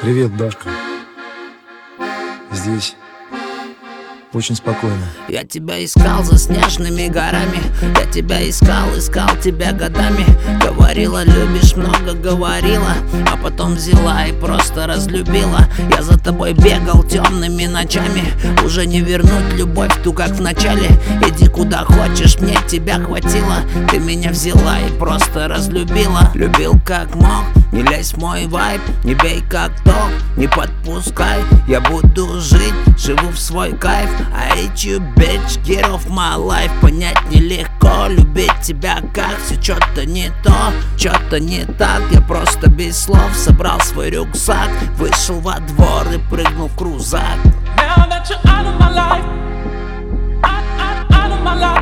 Привет, Дашка. Здесь очень спокойно. Я тебя искал за снежными горами. Я тебя искал тебя годами. Говорила, любишь, много говорила, а потом взяла и просто разлюбила. Я за тобой бегал темными ночами. Уже не вернуть любовь ту, как в начале. Иди куда хочешь, мне тебя хватило. Ты меня взяла и просто разлюбила. Любил как мог, не лезь в мой вайб, не бей как ток, не подпускай. Я буду жить, живу в свой кайф. I hate you, bitch, get off my life. Понять нелегко, любить тебя как все что-то не то, что-то не так. Я просто без слов собрал свой рюкзак, вышел во двор и прыгнул в крузак. Now that you're out of my life, out of my life,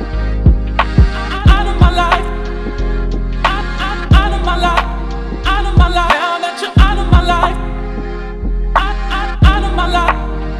out of my life, out of my life, out of my life. Now that you're out of my life, out of my life,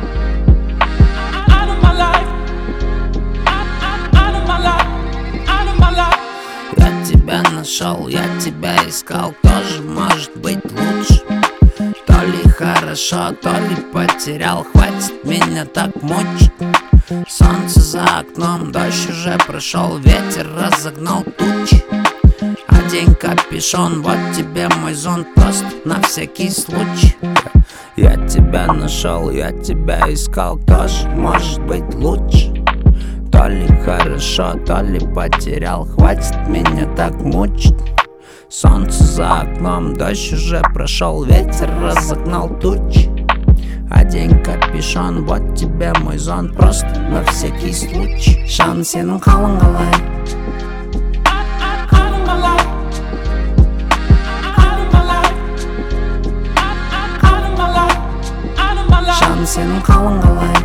out of my life, out of my life, out of my life. Я тебя нашел, я тебя искал, тоже может быть лучше. То ли хорошо, то ли потерял, хватит меня так мучить. Солнце за окном, дождь уже прошел, ветер разогнал тучи. Одень капюшон, вот тебе мой зонт, просто на всякий случай. Я тебя нашел, я тебя искал, тоже может быть лучше. То ли хорошо, то ли потерял, хватит меня так мучить. Солнце за окном, дождь уже прошел, ветер разогнал тучи. Одень капюшон, вот тебе мой зонт, просто на всякий случай. Шан сенің қалың қалай? Out of my life, out of my life, out of my life, out of my life. Шан сенің қалың қалай?